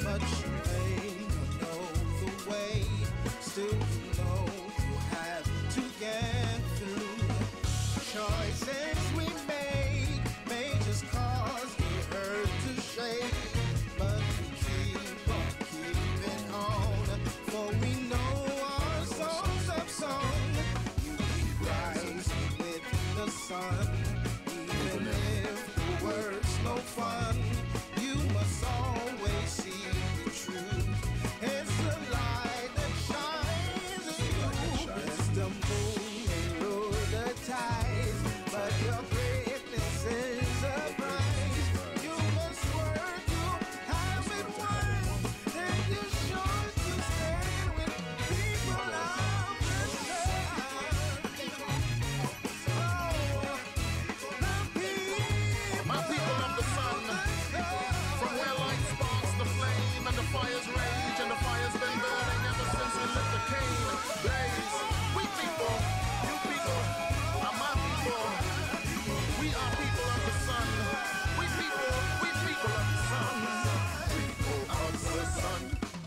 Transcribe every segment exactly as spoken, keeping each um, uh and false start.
but you may not know the way. Still, you know you have to get through. Choices we make may just cause the earth to shake, but we keep on keeping on, for we know our songs of song. You keep rising with the sun, even if the world's no fun. You must always see the truth. It's the light that shines in you. It's the moon may rule the tides, but your greatness is a prize. You must work to have it won, and you sure to stand with people of the sun. Oh, the people, My people of the sun, from where light sparks the flame and the fires rage, and the fire's been burning ever since we lit the cane blaze. We people, you people, are my people. We are people of the sun. We people, we people of the sun. People of the sun.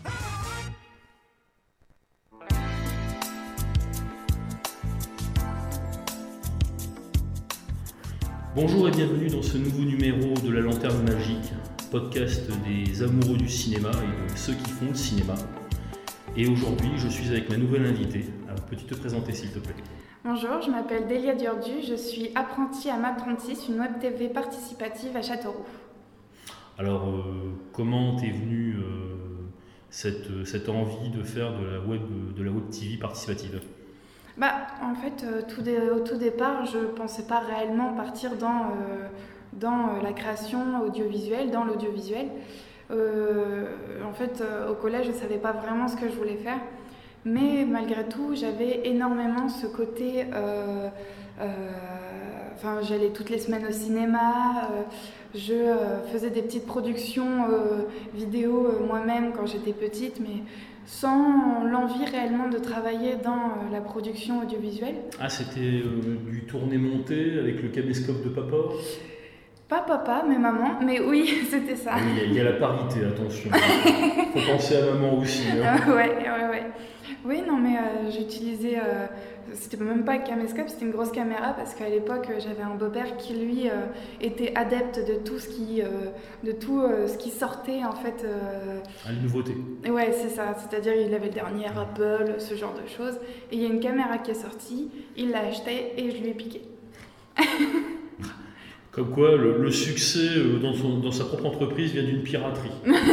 Bonjour et bienvenue dans ce nouveau numéro de La Lanterne Magique, podcast des amoureux du cinéma et de ceux qui font le cinéma. Et aujourd'hui, je suis avec ma nouvelle invitée. Alors, peux-tu te présenter s'il te plaît ? Bonjour, je m'appelle Delia Durdu, je suis apprentie à Map trente-six, une web T V participative à Châteauroux. Alors, euh, comment t'es venue euh, cette, cette envie de faire de la web, de la web T V participative ? Bah, en fait, euh, tout dé- au tout départ, je ne pensais pas réellement partir dans, euh, dans euh, la création audiovisuelle, dans l'audiovisuel. Euh, en fait, euh, au collège, je ne savais pas vraiment ce que je voulais faire. Mais malgré tout, j'avais énormément ce côté... euh, euh, Enfin, j'allais toutes les semaines au cinéma, euh, je euh, faisais des petites productions euh, vidéo euh, moi-même quand j'étais petite, mais sans l'envie réellement de travailler dans euh, la production audiovisuelle. Ah, c'était euh, du tourné-monté avec le caméscope de papa ? Pas papa, mais maman, mais oui, c'était ça. Oui, il y a- il y, a la parité, attention. Faut penser à maman aussi. Hein. Euh, ouais, ouais, ouais. Oui, non, mais euh, j'utilisais. Euh, c'était même pas un caméscope, c'était une grosse caméra parce qu'à l'époque, euh, j'avais un beau-père qui, lui, euh, était adepte de tout ce qui, euh, de tout, euh, ce qui sortait, en fait. Euh... Ah, les nouveautés. Ouais, c'est ça. C'est-à-dire, il avait le dernier Apple, ce genre de choses. Et il y a une caméra qui est sortie, il l'a achetée et je lui ai piqué. Comme quoi, le, le succès euh, dans, son- dans sa propre entreprise vient d'une piraterie.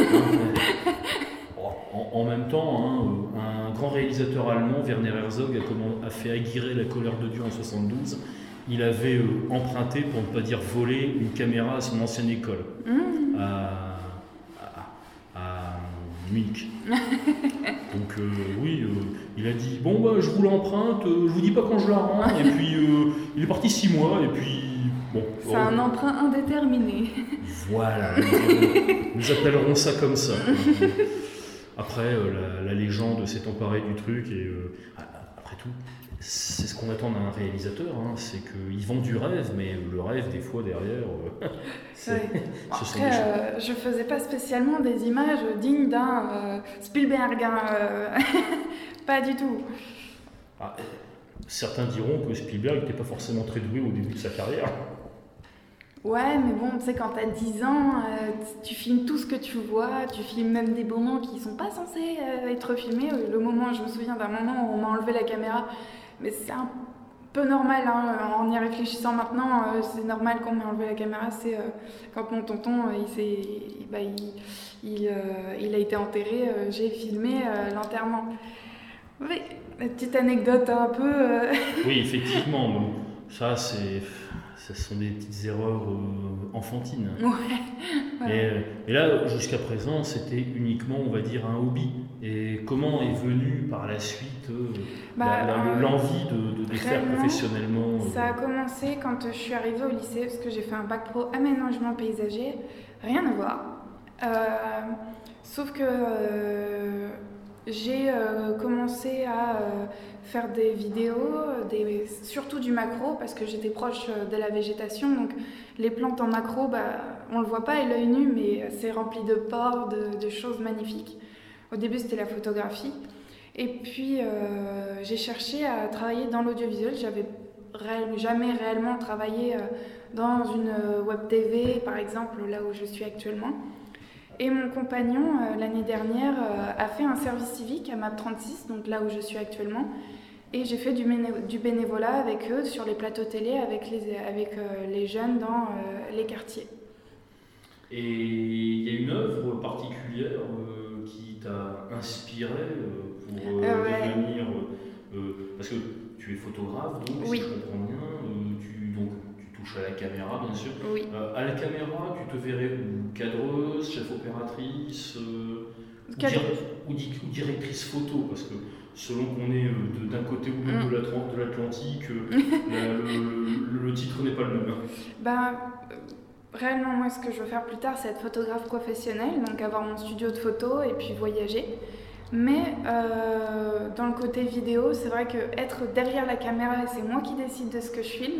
en, en même temps, hein, euh, un grand réalisateur allemand, Werner Herzog, a, comment- a fait aguerrer la colère de Dieu en soixante-douze. Il avait euh, emprunté, pour ne pas dire volé, une caméra à son ancienne école, Mmh. à, à- à Munich. Donc euh, oui, euh, il a dit, bon bah je vous l'emprunte, euh, je vous dis pas quand je la rends, et puis euh, il est parti six mois, et puis bon. C'est un emprunt indéterminé. Voilà, nous, nous appellerons ça comme ça. Après, euh, la, la légende s'est emparée du truc et euh, après tout, c'est ce qu'on attend d'un réalisateur, hein, c'est qu'il vend du rêve, mais le rêve, des fois, derrière, euh, c'est, Ouais. ce sont Après, des choses. euh, je faisais pas spécialement des images dignes d'un euh, Spielberg, hein, euh, pas du tout. Ah, certains diront que Spielberg n'était pas forcément très doué au début de sa carrière. Ouais, mais bon, tu sais, quand t'as dix ans, euh, tu filmes tout ce que tu vois, tu filmes même des moments qui sont pas censés euh, être filmés. Le moment, je me souviens d'un moment où on m'a enlevé la caméra, mais c'est un peu normal, hein, en y réfléchissant maintenant, euh, c'est normal qu'on m'ait enlevé la caméra, c'est euh, quand mon tonton, euh, il, s'est, bah, il, il, euh, il a été enterré, euh, j'ai filmé euh, l'enterrement. Oui, une petite anecdote un peu... euh, Oui, effectivement, bon, ça, c'est, ce sont des petites erreurs euh, enfantines. Ouais, voilà. Et, euh, et là, jusqu'à présent, c'était uniquement, on va dire, un hobby. Et comment est venue par la suite euh, Bah, la- la- euh, l'envie de, de, de faire réellement, professionnellement euh, Ça a commencé quand je suis arrivée au lycée, parce que j'ai fait un bac pro aménagement paysager, rien à voir. Euh, sauf que euh, j'ai euh, commencé à euh, faire des vidéos, des, surtout du macro, parce que j'étais proche de la végétation, donc les plantes en macro, bah, on le voit pas à l'œil nu, mais c'est rempli de pores, de, de choses magnifiques. Au début, c'était la photographie. Et puis, euh, j'ai cherché à travailler dans l'audiovisuel. J'avais ré- jamais réellement travaillé euh, dans une euh, web T V, par exemple, là où je suis actuellement. Et mon compagnon, euh, l'année dernière, euh, a fait un service civique à M A P trente-six, donc là où je suis actuellement. Et j'ai fait du, béné- du bénévolat avec eux sur les plateaux télé, avec les, avec, euh, les jeunes dans euh, les quartiers. Et il y a une œuvre particulière euh, qui t'a inspiré euh, pour euh, Euh, ouais. devenir. Euh, euh, parce que tu es photographe, donc, Oui. si je comprends bien, euh, tu, donc, tu touches à la caméra, bien sûr. Oui. Euh, à la caméra, tu te verrais où cadreuse, chef opératrice, euh, ou, Cadre- dir- ou di- ou directrice photo, parce que selon qu'on est euh, de- d'un côté ou de l'autre Mm. de l'Atlan- de l'Atlantique, euh, la- le, le- le titre n'est pas le même. Ben, euh, réellement, moi, ce que je veux faire plus tard, c'est être photographe professionnel, donc avoir mon studio de photo et puis voyager. Mais euh, dans le côté vidéo, c'est vrai que être derrière la caméra et c'est moi qui décide de ce que je filme,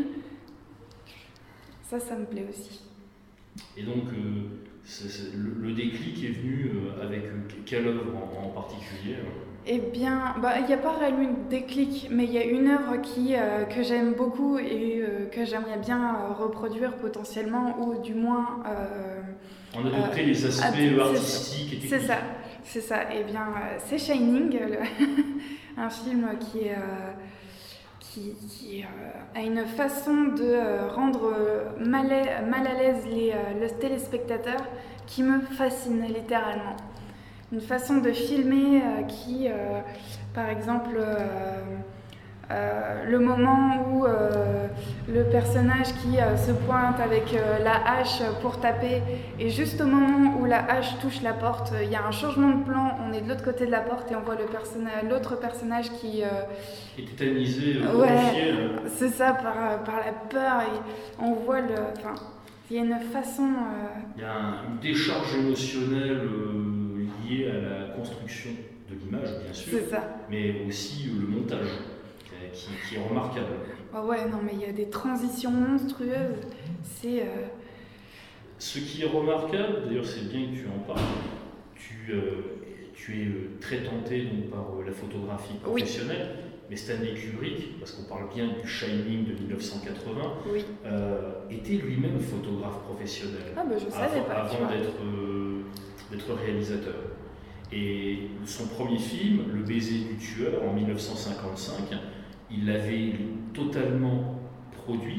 ça, ça me plaît aussi. Et donc, euh, c'est- c'est- le, le déclic est venu euh, avec euh, quelle œuvre en, en particulier euh Eh bien, bah, il n'y a pas réellement une déclic, mais il y a une œuvre qui, euh, que j'aime beaucoup et euh, que j'aimerais bien euh, reproduire potentiellement, ou du moins... euh, On a adopté Euh, les aspects ah, c'est- artistiques et techniques. C'est ça, c'est ça. Eh bien, euh, c'est Shining, le- un film qui, euh, qui, qui euh, a une façon de euh, rendre euh, mal, à, mal à l'aise les, euh, le téléspectateur qui me fascine littéralement. Une façon de filmer euh, qui, euh, par exemple, euh, euh, le moment où euh, le personnage qui euh, se pointe avec euh, la hache pour taper, et juste au moment où la hache touche la porte, il y a un changement de plan, on est de l'autre côté de la porte et on voit le personnage, l'autre personnage qui... euh, Et tétanisé, euh, Ouais. horrifié, euh. c'est ça, par, par la peur, et on voit le... Enfin, il y a une façon... euh, Il y a un- une décharge émotionnelle euh, liée à la construction de l'image, bien sûr, c'est ça. mais aussi euh, le montage, euh, qui, qui est remarquable. Oh ouais, non, mais il y a des transitions monstrueuses. C'est... euh, Ce qui est remarquable, d'ailleurs c'est bien que tu en parles, tu, euh, tu es euh, très tenté donc, par euh, la photographie Oui. professionnelle, mais Stanley Kubrick, parce qu'on parle bien du Shining de mille neuf cent quatre-vingts, Oui. euh, était lui-même photographe professionnel. Ah bah je savais avant, pas, tu avant vois. d'être, euh, d'être réalisateur. Et son premier film, Le baiser du tueur, en mille neuf cent cinquante-cinq, il l'avait totalement produit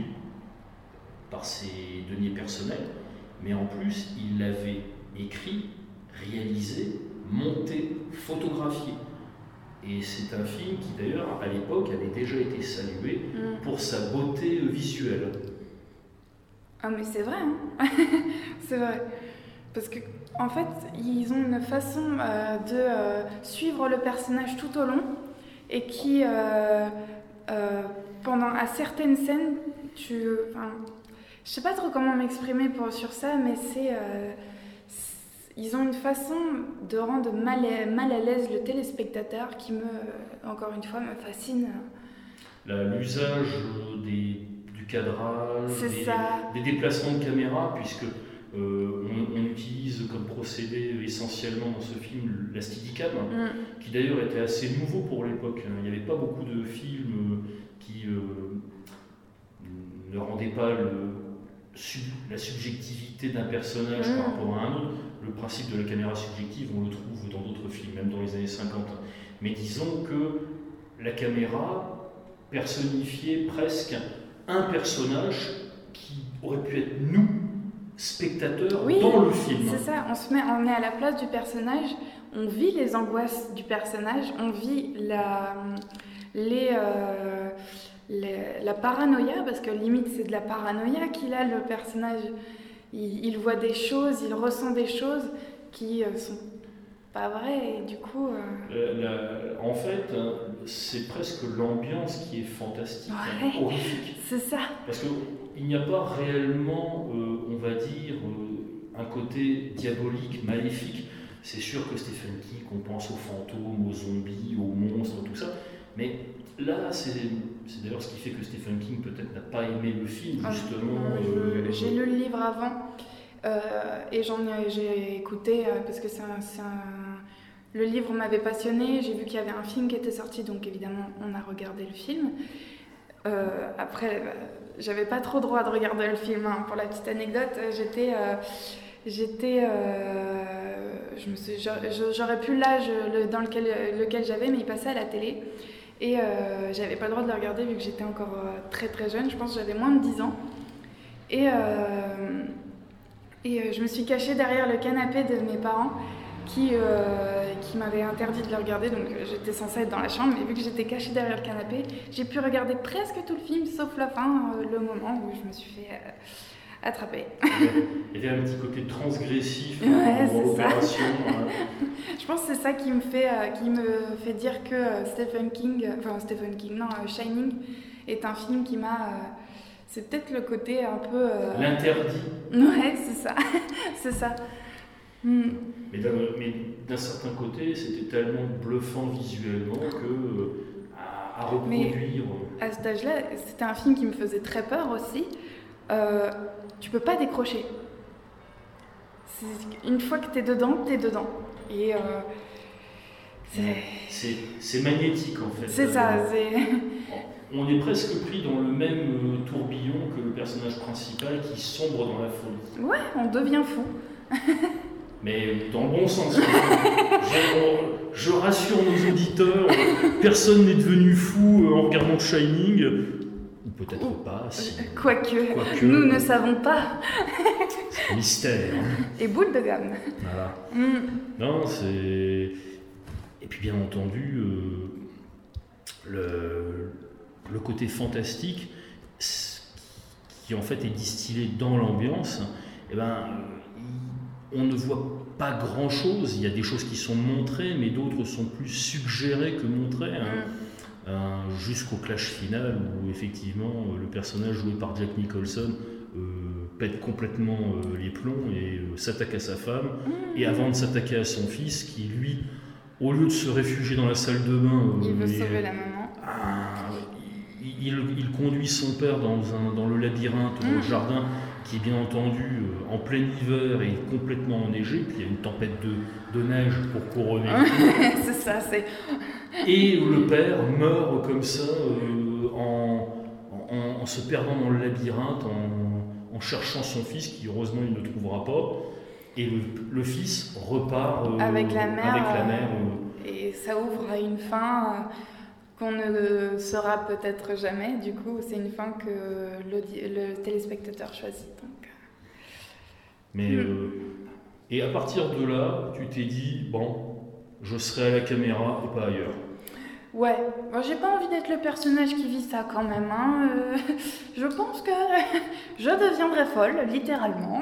par ses deniers personnels, mais en plus, il l'avait écrit, réalisé, monté, photographié. Et c'est un film qui, d'ailleurs, à l'époque, avait déjà été salué Mm. pour sa beauté visuelle. Ah mais c'est vrai, hein. C'est vrai. Parce que en fait, ils ont une façon euh, de euh, suivre le personnage tout au long et qui, euh, euh, pendant à certaines scènes, tu, enfin, je sais pas trop comment m'exprimer pour sur ça, mais c'est, euh, c'est- ils ont une façon de rendre mal à, mal à l'aise le téléspectateur qui me, encore une fois, me fascine. La- L'usage euh, des, du cadrage, C'est des, ça. des déplacements de caméra, puisque euh, on, on utilise comme procédé essentiellement dans ce film la Steadicam, Mm. qui d'ailleurs était assez nouveau pour l'époque. Il n'y avait pas beaucoup de films euh, qui euh, ne rendaient pas le, sub- la subjectivité d'un personnage Mm. par rapport à un autre. Le principe de la caméra subjective, on le trouve dans d'autres films, même dans les années cinquante. Mais disons que la caméra personnifiait presque un personnage qui aurait pu être nous, spectateurs, Oui, dans le film. C'est ça, on, se met, on est à la place du personnage, on vit les angoisses du personnage, on vit la, les, euh, les- la paranoïa, parce que limite c'est de la paranoïa qu'il a, le personnage. Il, il voit des choses, il ressent des choses qui euh, sont pas vraies, et du coup... euh, La- la- en fait, hein, c'est presque l'ambiance qui est fantastique, hein, Ouais. horrifique. c'est ça. Parce qu'il n'y a pas réellement, euh, on va dire, euh, un côté diabolique, maléfique. C'est sûr que Stephen King, on pense aux fantômes, aux zombies, aux monstres, tout ça. Mais là, c'est c'est d'ailleurs ce qui fait que Stephen King peut-être n'a pas aimé le film, Ah, justement. non, je- euh, J'ai lu le livre avant, Euh, et j'en ai, j'ai écouté euh, parce que c'est un, c'est un- le livre m'avait passionné. J'ai vu qu'il y avait un film qui était sorti, donc évidemment on a regardé le film. Euh, après, euh, j'avais pas trop droit de regarder le film. Hein. Pour la petite anecdote, j'étais, euh, j'étais, euh, je me suis, j'a- j'aurais pu l'âge le- dans lequel, lequel j'avais, mais il passait à la télé. Et euh, j'avais pas le droit de le regarder vu que j'étais encore euh, très très jeune. Je pense que j'avais moins de dix ans. Et, euh, et euh, je me suis cachée derrière le canapé de mes parents qui, euh, qui m'avaient interdit de le regarder. Donc euh, j'étais censée être dans la chambre, mais vu que j'étais cachée derrière le canapé, j'ai pu regarder presque tout le film, sauf la fin, euh, le moment où je me suis fait euh, attraper. Il y avait un petit côté transgressif Ouais, dans c'est ça. l'opération. hein. Je pense que c'est ça qui me fait, euh, qui me fait dire que euh, Stephen King, euh, enfin Stephen King, non, euh, Shining est un film qui m'a... euh, c'est peut-être le côté un peu... euh, L'interdit. Ouais, c'est ça, c'est ça. Hmm. Mais d'un, mais d'un certain côté, c'était tellement bluffant visuellement que euh, à, à reproduire. À cet âge-là, c'était un film qui me faisait très peur aussi. Euh, tu peux pas décrocher. C'est- Une fois que t'es dedans, t'es dedans. Et euh, c'est... C'est, c'est magnétique en fait. C'est ça, Euh, c'est... On est presque pris dans le même euh, tourbillon que le personnage principal qui sombre dans la folie. Ouais, on devient fou. Mais dans le bon sens. je, je rassure nos auditeurs, personne n'est devenu fou en regardant Shining. Ou peut-être Ou- pas, si. Quoique, Quoique. nous ne savons pas. C'est un mystère. Et boule de gamme. Voilà. Hmm. Non, c'est. Et puis bien entendu, euh, le, le côté fantastique, c- qui en fait est distillé dans l'ambiance, eh ben, il- on ne voit pas grand chose. Il y a des choses qui sont montrées, mais d'autres sont plus suggérées que montrées. hein. Hmm. Euh, jusqu'au clash final où effectivement euh, le personnage joué par Jack Nicholson euh, pète complètement euh, les plombs et euh, s'attaque à sa femme et avant de s'attaquer à son fils qui lui au lieu de se réfugier dans la salle de bain euh, Il veut et, sauver la maman. ah, il, il- il conduit son père dans, un, dans le labyrinthe dans le Mm. jardin qui est bien entendu euh, en plein hiver et complètement enneigé, puis il y a une tempête de, de neige pour couronner le tout. C'est ça, c'est... Et le père meurt comme ça euh, en, en- en se perdant dans le labyrinthe, en, en cherchant son fils, qui heureusement il ne trouvera pas. Et le, le fils repart euh, Avec la mère, avec la euh, mère, euh, Et ça ouvre à une fin euh, qu'on ne saura peut-être jamais. Du coup, c'est une fin que l'audi- le téléspectateur choisit. Donc, mais, Mm. euh, et à partir de là, tu t'es dit, bon, je serai à la caméra et pas ailleurs. ouais, bon, j'ai pas envie d'être le personnage qui vit ça quand même. Hein. euh, je pense que je deviendrai folle, littéralement.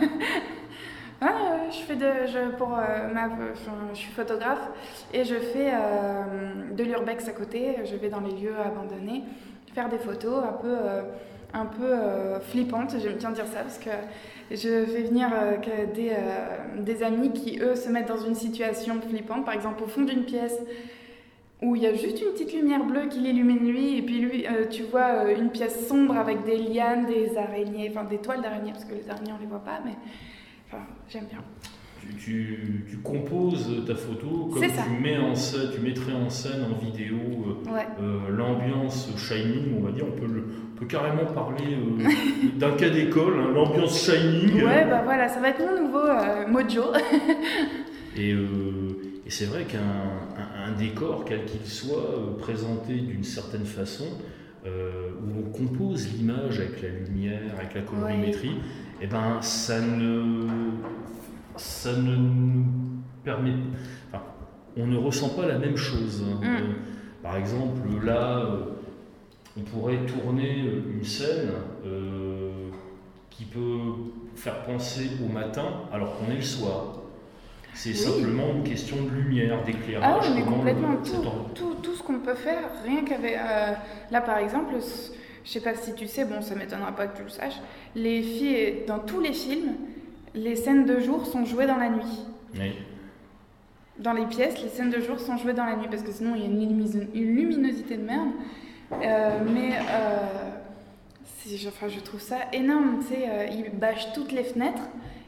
Ah, euh, je fais de, je, pour euh, ma, enfin, je suis photographe et je fais euh, de l'urbex à côté. Je vais dans les lieux abandonnés faire des photos un peu, euh, un peu euh, flippantes. J'aime bien dire ça parce que je fais venir euh, que des, euh, des amis qui eux se mettent dans une situation flippante. Par exemple, au fond d'une pièce où il y a juste une petite lumière bleue qui l'illumine lui, et puis lui, euh, tu vois euh, une pièce sombre avec des lianes, des araignées, enfin des toiles d'araignées, parce que les araignées on les voit pas, mais enfin, j'aime bien. Tu, tu- tu composes ta photo comme C'est ça. tu mets en scène, tu mettrais en scène en vidéo euh, Ouais. euh, l'ambiance Shining, on va dire, on peut, le- on peut carrément parler euh, d'un cas d'école, hein, l'ambiance Shining. Ouais, bah voilà, ça va être mon nouveau euh, mojo. Et, euh, et c'est vrai qu'un un, un décor, quel qu'il soit, euh, présenté d'une certaine façon, euh, où on compose l'image avec la lumière, avec la colorimétrie, et ben ça ne, ça ne nous permet, enfin, on ne ressent pas la même chose. hein. Mm. Euh, par exemple, là, euh, on pourrait tourner une scène euh, qui peut faire penser au matin alors qu'on est le soir. C'est Oui. simplement une question de lumière, Ah d'éclairage. oui, mais comment complètement. le- Tout, cet or- tout, tout ce qu'on peut faire, rien qu'avec... euh, là, par exemple, c- je sais pas si tu sais, bon, ça m'étonnera pas que tu le saches, les filles, dans tous les films, les scènes de jour sont jouées dans la nuit. Oui. Dans les pièces, les scènes de jour sont jouées dans la nuit, parce que sinon, il y a une, lumiso- une luminosité de merde. Euh, mais... Euh, c'est- enfin, je trouve ça énorme, tu sais, euh, ils bâchent toutes les fenêtres,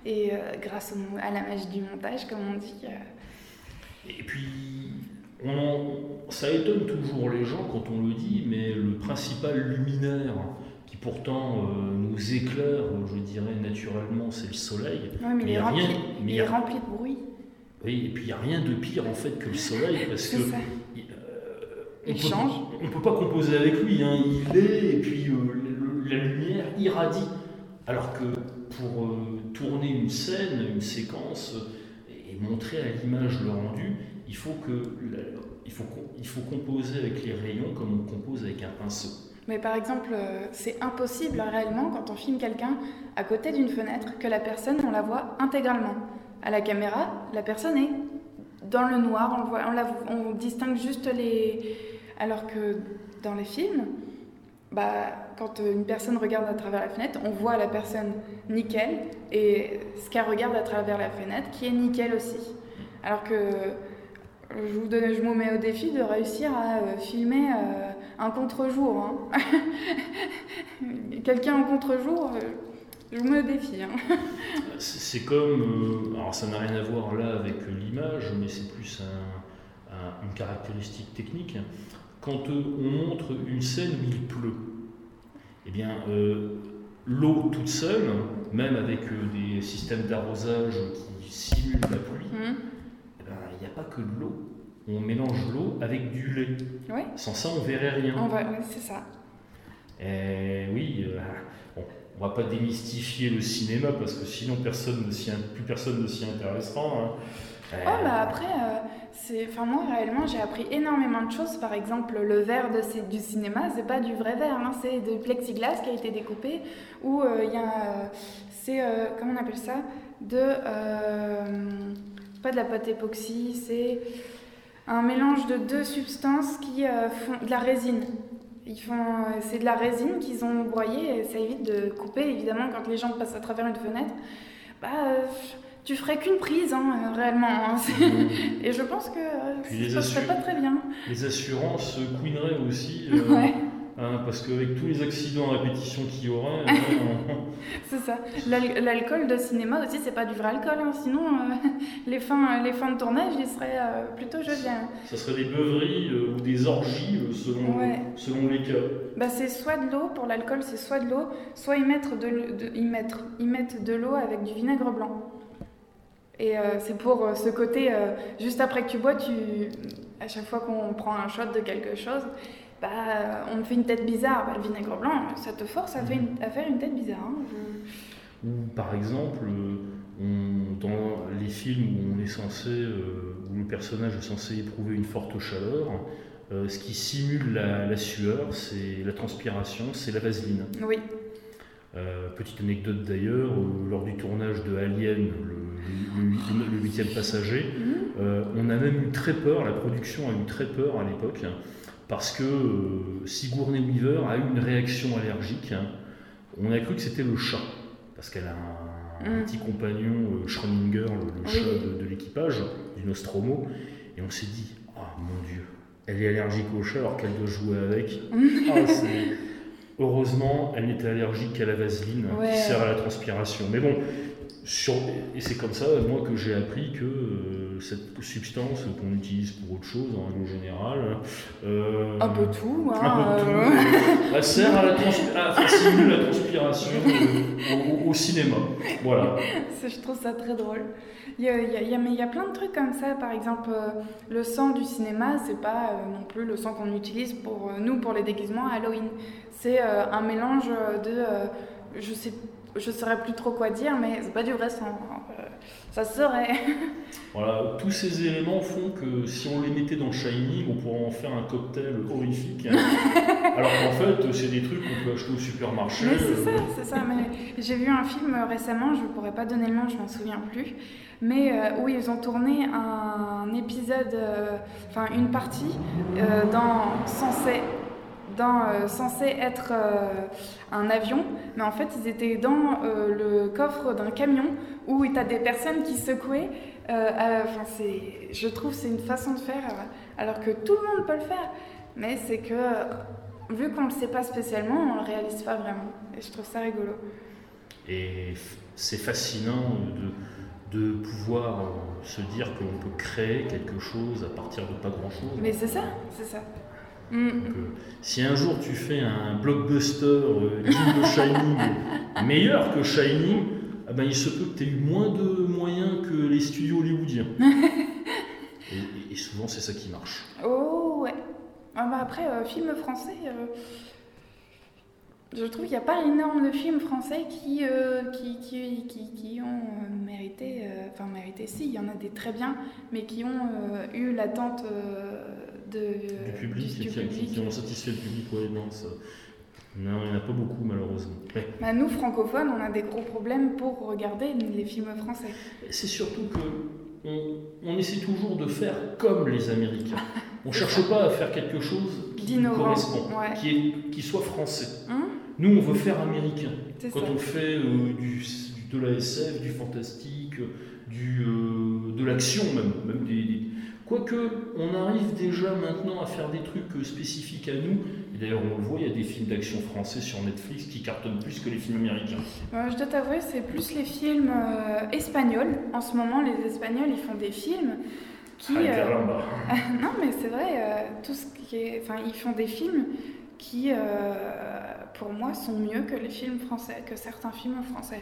Et euh, grâce au, à la magie du montage, comme on dit. Euh... Et puis, on en, ça étonne toujours les gens quand on le dit, mais le principal luminaire qui pourtant euh, nous éclaire, je dirais naturellement, c'est le soleil. Oui, mais, mais il, est rempli, rien, mais il est rempli de bruit. Oui, et puis il n'y a rien de pire en fait que le soleil, parce que ça. Il, euh, il peut, change. On ne peut pas composer avec lui, hein. Il est, et puis euh, la lumière irradie. Alors que pour euh, tourner une scène, une séquence, et montrer à l'image le rendu, il faut, que, la, il, faut, il faut composer avec les rayons comme on compose avec un pinceau. Mais par exemple, euh, c'est impossible réellement quand on filme quelqu'un à côté d'une fenêtre que la personne, on la voit intégralement. À la caméra, la personne est dans le noir, on, voit, on, la, on distingue juste les... Alors que dans les films, bah, quand une personne regarde à travers la fenêtre, on voit la personne nickel et ce qu'elle regarde à travers la fenêtre qui est nickel aussi. Alors que je vous donne, je me mets au défi de réussir à euh, filmer euh, un contre-jour. Hein. Quelqu'un en contre-jour, euh, je vous mets au défi. Hein. C'est comme, euh, alors ça n'a rien à voir là avec l'image, mais c'est plus un, un, une caractéristique technique. Quand euh, on montre une scène où il pleut, eh bien, euh, l'eau toute seule, même avec euh, des systèmes d'arrosage qui simulent la pluie, mmh. eh ben, il n'y a pas que de l'eau. On mélange l'eau avec du lait. Ouais. Sans ça, on ne verrait rien. On va, oui, c'est ça. Et oui, euh, bon, on ne va pas démystifier le cinéma parce que sinon personne ne s'y, plus personne ne s'y intéressera. Hein. Euh... Oh, bah après, euh, c'est, enfin moi réellement j'ai appris énormément de choses. Par exemple, le verre de, c'est, du cinéma, c'est pas du vrai verre, hein, c'est du plexiglas qui a été découpé. Ou il euh, y a, c'est euh, comment on appelle ça, de, euh, c'est pas de la pâte époxy, c'est un mélange de deux substances qui euh, font de la résine. Ils font, c'est de la résine qu'ils ont broyée et ça évite de couper. Évidemment, quand les gens passent à travers une fenêtre, bah, euh, tu ferais qu'une prise, hein, réellement. Hein. Mmh. Et je pense que euh, ça ne serait pas très bien. Les assurances couineraient aussi, euh, ouais. hein, parce qu'avec tous les accidents à répétition qu'il y aurait... on... C'est ça. L'al- l'alcool de cinéma aussi, c'est pas du vrai alcool. Hein. Sinon, euh, les, fins, les fins de tournage, ils seraient euh, plutôt joviales. Ça serait des beuveries euh, ou des orgies euh, selon, ouais. selon les cas. Bah, c'est soit de l'eau, pour l'alcool, c'est soit de l'eau, soit ils mettent de, de, ils mettent, ils mettent de l'eau avec du vinaigre blanc. Et euh, c'est pour euh, ce côté, euh, juste après que tu bois, tu, à chaque fois qu'on prend un shot de quelque chose, bah, on me fait une tête bizarre. Bah, le vinaigre blanc, ça te force à, mmh. faire, une, à faire une tête bizarre. Hein. Je... Ou par exemple, on, dans les films où on est censé, euh, où le personnage est censé éprouver une forte chaleur, euh, ce qui simule la, la sueur, c'est la transpiration, c'est la vaseline. Oui. Euh, petite anecdote d'ailleurs, euh, lors du tournage de Alien, le huitième passager, mmh. euh, on a même eu très peur, la production a eu très peur à l'époque, hein, parce que euh, Sigourney Weaver a eu une réaction allergique. Hein. On a cru que c'était le chat, parce qu'elle a un, mmh. un petit compagnon, euh, Schrödinger, le, le chat oui. de, de l'équipage, du Nostromo, et on s'est dit, ah oh, mon Dieu, elle est allergique au chat alors qu'elle doit jouer avec. ah, c'est... Heureusement, elle n'était allergique qu'à la vaseline ouais. qui sert à la transpiration. Mais bon, sur, et c'est comme ça, moi, que j'ai appris que euh, cette substance qu'on utilise pour autre chose, en règle générale... Euh, un peu tout, hein, un peu tout. Euh... Elle sert à, la transpi- à simuler la transpiration euh, au, au cinéma. Voilà. Je trouve ça très drôle. Il y a, il y a, il y a, mais il y a plein de trucs comme ça. Par exemple, euh, le sang du cinéma, c'est pas euh, non plus le sang qu'on utilise pour euh, nous pour les déguisements à Halloween. C'est euh, un mélange de, euh, je sais, je saurais plus trop quoi dire, mais c'est pas du vrai sang. Euh, ça serait. Voilà, tous ces éléments font que si on les mettait dans Shining, on pourrait en faire un cocktail horrifique. Hein. Alors qu'en fait, c'est des trucs qu'on peut acheter au supermarché. Mais c'est ça, c'est ça. Mais j'ai vu un film récemment, je pourrais pas donner le nom, je m'en souviens plus, mais euh, où ils ont tourné un épisode, enfin euh, une partie euh, dans censé, dans euh, censé être euh, un avion, mais en fait ils étaient dans euh, le coffre d'un camion où tu as des personnes qui secouaient. Euh, enfin, c'est, je trouve que c'est une façon de faire, euh, alors que tout le monde peut le faire, mais c'est que vu qu'on ne le sait pas spécialement, on ne le réalise pas vraiment, et je trouve ça rigolo. Et c'est fascinant de, de pouvoir euh, se dire qu'on peut créer quelque chose à partir de pas grand-chose. Mais c'est ça, c'est ça. Mm. Donc, euh, si un jour tu fais un blockbuster euh, digne de Shining, meilleur que Shining, ah ben, il se peut que tu aies eu moins de moyens que les studios hollywoodiens. et, et, et souvent c'est ça qui marche. Oh ouais. Ah bah après, euh, film français, euh, je trouve qu'il n'y a pas énormément de films français qui, euh, qui, qui, qui, qui ont euh, mérité, euh, enfin mérité si, il y en a des très bien, mais qui ont euh, eu l'attente euh, de, Du public, du, qui, du qui, public. qui ont satisfait le public, ouais, non, ça... non, il n'y en a pas beaucoup malheureusement. Ouais. Bah, nous, francophones, on a des gros problèmes pour regarder les films français. C'est surtout que on, on essaie toujours de faire comme les Américains. On ne cherche pas à faire quelque chose qui nous correspond, ouais. qui, est, qui soit français. Hum, Nous, on veut faire américain. c'est Quand ça. on fait euh, du, de la S F, du fantastique, du, euh, de l'action même, même des, des... Quoique, on arrive déjà maintenant à faire des trucs spécifiques à nous. Et d'ailleurs, on le voit, il y a des films d'action français sur Netflix qui cartonnent plus que les films américains. Euh, je dois t'avouer, c'est plus les films euh, espagnols. En ce moment, les Espagnols, ils font des films qui... Ah, euh, caramba. non, mais c'est vrai, euh, tout ce qui est... Enfin, ils font des films qui, euh, pour moi, sont mieux que les films français, que certains films français.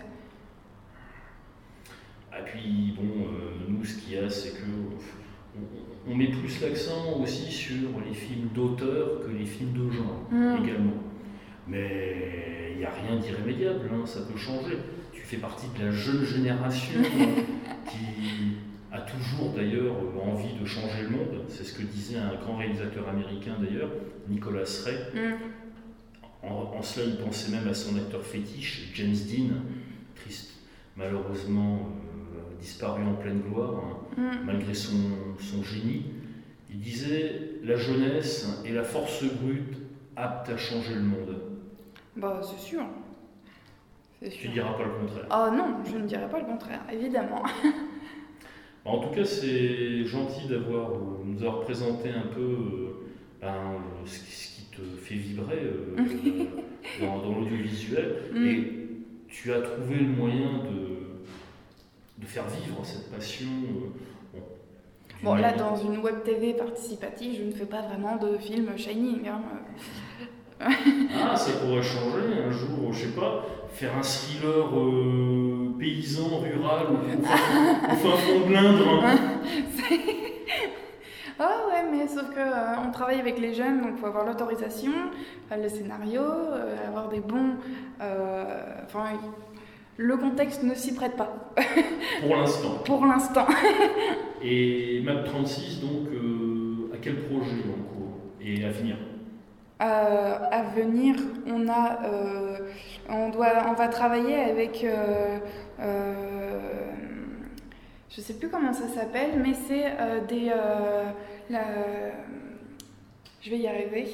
Et puis, bon, euh, nous, ce qu'il y a, c'est que on, on met plus l'accent aussi sur les films d'auteur que les films de genre, Mm. également. Mais il n'y a rien d'irrémédiable, hein, ça peut changer. Tu fais partie de la jeune génération qui a toujours d'ailleurs envie de changer le monde. C'est ce que disait un grand réalisateur américain d'ailleurs, Nicolas Ray. Mm. En, en cela, il pensait même à son acteur fétiche, James Dean, triste, malheureusement euh, disparu en pleine gloire, hein, Mm. malgré son, son génie. Il disait « La jeunesse est la force brute apte à changer le monde Bah, c'est sûr. ». C'est Tu sûr. ne diras pas le contraire. Oh non, je ne dirais pas le contraire, évidemment. En tout cas, c'est gentil d'avoir euh, nous avoir présenté un peu euh, ben, euh, ce, qui, ce qui te fait vibrer euh, dans, dans l'audiovisuel. Mm. Et tu as trouvé le moyen de, de faire vivre cette passion. euh, bon, d'une Bon, là, manière- dans une web T V participative, je ne fais pas vraiment de film Shining. Hein. Ah, ça pourrait changer un jour, je sais pas, faire un thriller euh, paysan, rural, au, au fin, au fin fond de l'Indre. hein. Ah ouais, mais sauf que euh, on travaille avec les jeunes, donc il faut avoir l'autorisation, euh, le scénario, euh, avoir des bons... euh, Enfin, le contexte ne s'y prête pas, Pour l'instant. pour l'instant. Et Map trente-six, donc, euh, à quel projet en cours et à venir? Euh, à venir, on a, euh, on doit, on va travailler avec, euh, euh, je sais plus comment ça s'appelle, mais c'est euh, des, euh, la, je vais y arriver.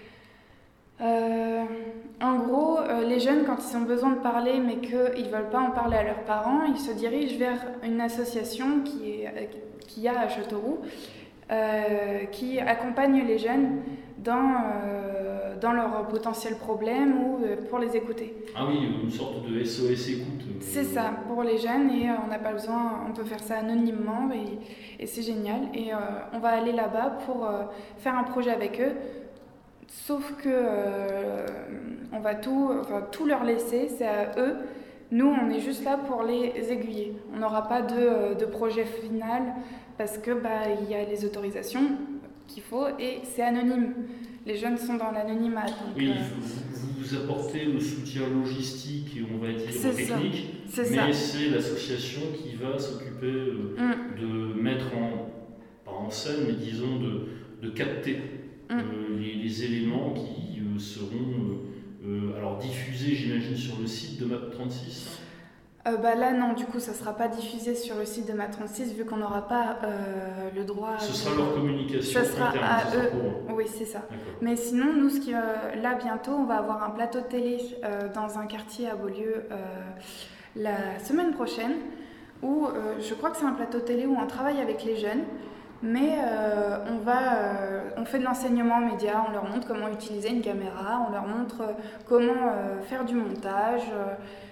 Euh, en gros, euh, les jeunes, quand ils ont besoin de parler, mais qu'ils ne veulent pas en parler à leurs parents, ils se dirigent vers une association qui est, euh, qui a à Châteauroux, euh, qui accompagne les jeunes dans, euh, dans leurs potentiels problèmes ou euh, pour les écouter. Ah oui, une sorte de S O S écoute. euh, C'est ça, pour les jeunes, et euh, on n'a pas besoin, on peut faire ça anonymement, et, et c'est génial. Et euh, on va aller là-bas pour euh, faire un projet avec eux, sauf que euh, on va tout, enfin, tout leur laisser, c'est à eux. Nous, on est juste là pour les aiguiller. On n'aura pas de, de projet final parce que bah, il y a les autorisations qu'il faut et c'est anonyme. Les jeunes sont dans l'anonymat. donc, Oui, euh, vous, vous apportez le soutien logistique et on va dire C'est ça, technique, c'est ça. mais c'est l'association qui va s'occuper euh, Mm. de mettre en, pas en scène, mais disons de, de capter Mm. euh, les, les éléments qui euh, seront euh, euh, alors diffusés, j'imagine, sur le site de Map trente-six. Euh, bah là non, du coup ça sera pas diffusé sur le site de Map trente-six vu qu'on n'aura pas euh, le droit. Ce de- sera leur communication Ça sera interne, à c'est ça, eux. pour eux. Oui, c'est ça. D'accord. Mais sinon, nous, ce qui, euh, là bientôt, on va avoir un plateau de télé euh, dans un quartier à Beaulieu euh, la semaine prochaine, où euh, je crois que c'est un plateau de télé où on travaille avec les jeunes, mais euh, on va, euh, on fait de l'enseignement média, on leur montre comment utiliser une caméra, on leur montre euh, comment euh, faire du montage, euh,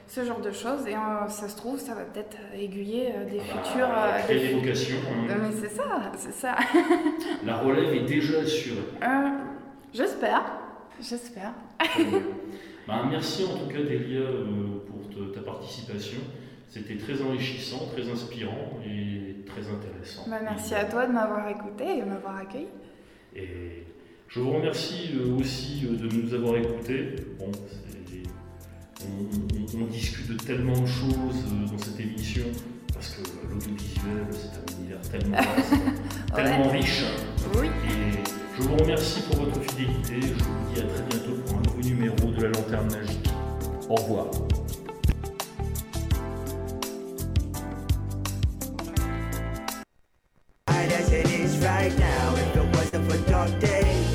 ce genre de choses. Et euh, ça se trouve, ça va peut-être aiguiller euh, des futurs... Euh, Créer des vocations. Hein. Mais c'est ça, c'est ça. La relève est déjà assurée. Euh, j'espère, j'espère. Bah, merci en tout cas Delia euh, pour te, ta participation. C'était très enrichissant, très inspirant et très intéressant. Bah, merci à toi de m'avoir écouté et de m'avoir accueilli. Et je vous remercie euh, aussi euh, de nous avoir écoutés. Bon, on, on, on discute de tellement de choses euh, dans cette émission parce que l'audiovisuel c'est un univers tellement vaste, Ouais. tellement riche. Oui. Et je vous remercie pour votre fidélité. Je vous dis à très bientôt pour un nouveau numéro de la Lanterne Magique. Au revoir. As it is right now, if it wasn't for dark days,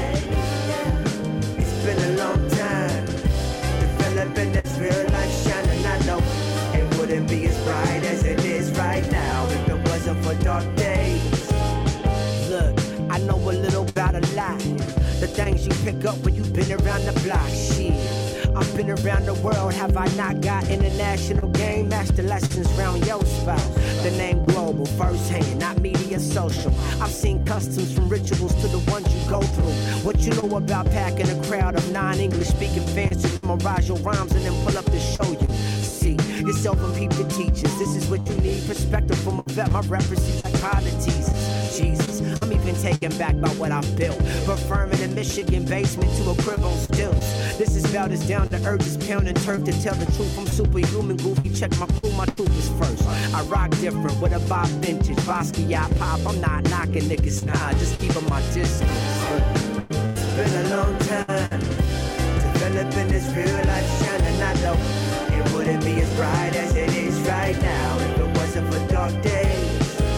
it's been a long time. Developing this real life shining, I know it wouldn't be as bright as it is right now if it wasn't for dark days. Look, I know a little about a lot. The things you pick up when you've been around the block, shit. I've been around the world, have I not got international game master lessons round your spot? The name global, first hand, not media social. I've seen customs from rituals to the ones you go through. What you know about packing a crowd of non-English speaking fans to memorize your rhymes and then pull up to show you. See, yourself and peep the teachers. This is what you need, perspective from a vet. My represents psychologies. Jesus, I'm even taken back by what I've built. But firm in a Michigan basement to a crib on stilts. This is about as down to earth as pounding turf to tell the truth. I'm superhuman, goofy. Check my crew, my truth is first. I rock different with a Bob vintage. Basquiat pop, I'm not knocking niggas, nah, just keeping my distance. It's been a long time. Developing this real life shining, I know it wouldn't be as bright as it is right now if it wasn't for dark days.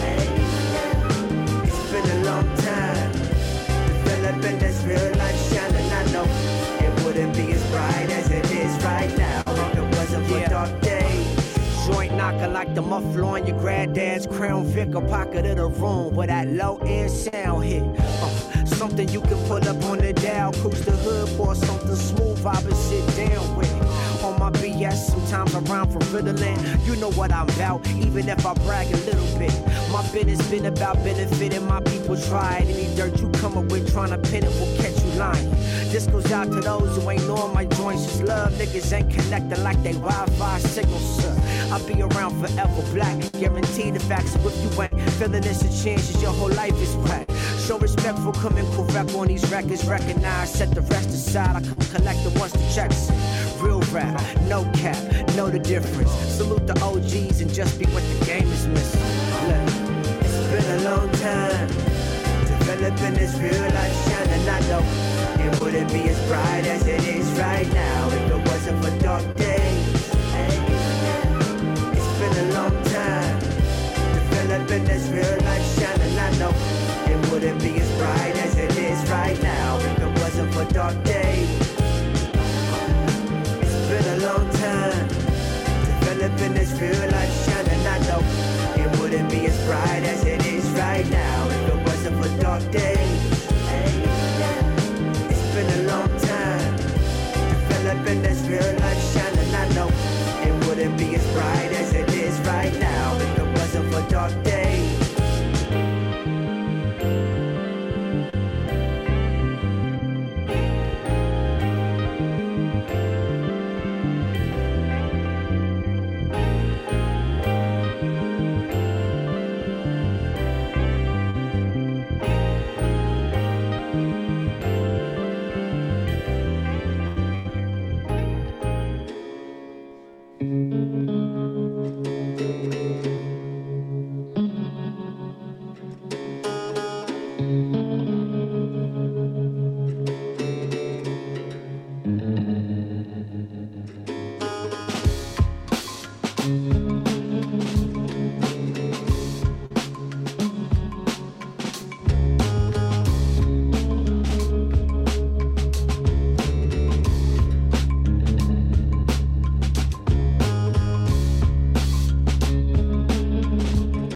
It's been a long time. Developing this real life shining, I know it wouldn't be as bright as it is right now if it wasn't for dark days. Joint knocker like the muffler on your granddad's Crown Vic, a pocket of the room where that low end sound hit. Uh, something you can pull up on the dial, cruise the hood for something smooth, I would sit down with. On my B S, sometimes I rhyme for riddling. You know what I'm about, even if I brag a little bit. My business been about benefiting my people. Try it. Any dirt you come up with trying to pin it will catch you lying. This goes out to those who ain't knowing my joints. Just love niggas ain't connected like they Wi-Fi signals, sir. I'll be around forever black. Guarantee the facts. So if you ain't feeling this, a chances your whole life is whack. Show respect for coming correct on these records. Recognize, set the rest aside. I come collect it once the checks in. Real rap, no cap, know the difference. Salute the O Gs and just be what the game is missing. Look, it's been a long time. Developing this real life shining, I know it wouldn't be as bright as it is right now if it wasn't for dark days. It's been a long time. Developing this real life shining, I know it wouldn't be